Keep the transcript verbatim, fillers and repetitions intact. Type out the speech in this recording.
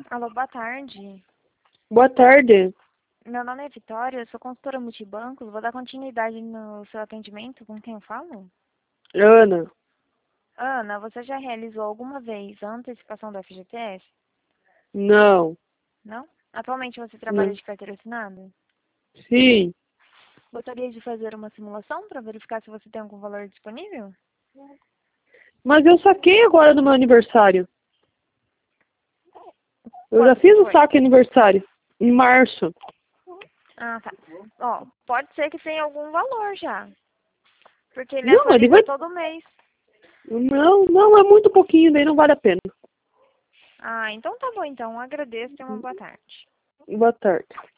Alô, boa tarde. Boa tarde. Meu nome é Vitória, eu sou consultora multibancos. Vou dar continuidade no seu atendimento. Com quem eu falo? Ana. Ana, você já realizou alguma vez a antecipação do F G T S? Não. Não? Atualmente você trabalha Não. de carteira assinada? Sim. Gostaria de fazer uma simulação para verificar se você tem algum valor disponível? Mas eu saquei agora no meu aniversário. Eu já Quando que fiz o foi? saque aniversário. Em março. Ah, tá. Ó, pode ser que tenha algum valor já. Porque ele Não, ele atualiza vai... todo mês. Não, não, é muito pouquinho, daí não vale a pena. Ah, então tá bom então. Agradeço e uma boa tarde. Boa tarde.